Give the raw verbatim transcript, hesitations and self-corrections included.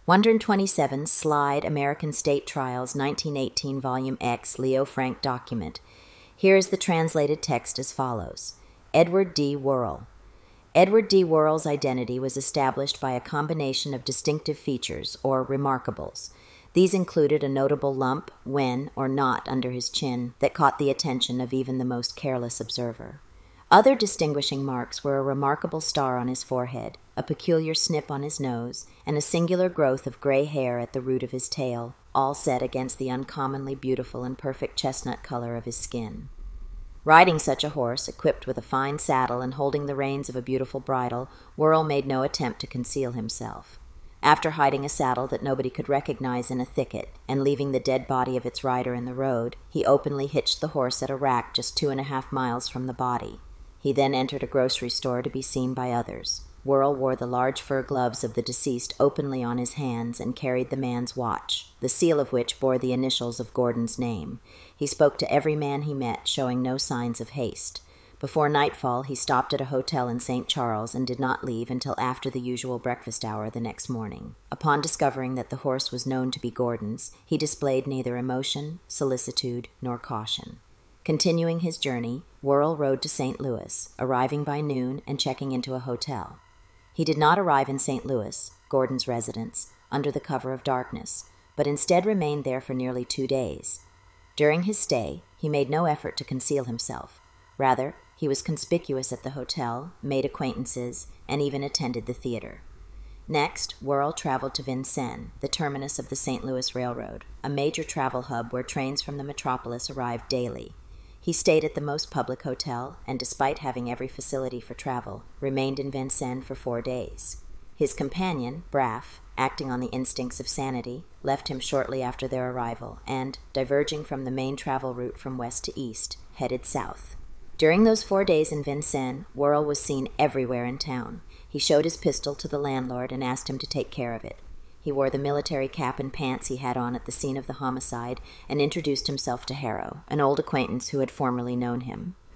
one twenty-seven Slide American State Trials nineteen eighteen Volume X Leo Frank document. Here is the translated text as follows. Edward D. Worrell. Edward D. Worrell's identity was established by a combination of distinctive features, or remarkables. These included a notable lump, wen, or knot under his chin that caught the attention of even the most careless observer. Other distinguishing marks were a remarkable star on his forehead, a peculiar snip on his nose, and a singular growth of gray hair at the root of his tail, all set against the uncommonly beautiful and perfect chestnut color of his skin. Riding such a horse, equipped with a fine saddle and holding the reins of a beautiful bridle, Worrell made no attempt to conceal himself. After hiding a saddle that nobody could recognize in a thicket, and leaving the dead body of its rider in the road, he openly hitched the horse at a rack just two and a half miles from the body. He then entered a grocery store to be seen by others. Worrell wore the large fur gloves of the deceased openly on his hands and carried the man's watch, the seal of which bore the initials of Gordon's name. He spoke to every man he met, showing no signs of haste. Before nightfall, he stopped at a hotel in Saint Charles and did not leave until after the usual breakfast hour the next morning. Upon discovering that the horse was known to be Gordon's, he displayed neither emotion, solicitude, nor caution. Continuing his journey, Worrell rode to Saint Louis, arriving by noon and checking into a hotel. He did not arrive in Saint Louis, Gordon's residence, under the cover of darkness, but instead remained there for nearly two days. During his stay, he made no effort to conceal himself. Rather, he was conspicuous at the hotel, made acquaintances, and even attended the theater. Next, Worrell traveled to Vincennes, the terminus of the Saint Louis Railroad, a major travel hub where trains from the metropolis arrived daily. He stayed at the most public hotel, and despite having every facility for travel, remained in Vincennes for four days. His companion, Braff, acting on the instincts of sanity, left him shortly after their arrival, and, diverging from the main travel route from west to east, headed south. During those four days in Vincennes, Worrell was seen everywhere in town. He showed his pistol to the landlord and asked him to take care of it. He wore the military cap and pants he had on at the scene of the homicide and introduced himself to Harrow, an old acquaintance who had formerly known him.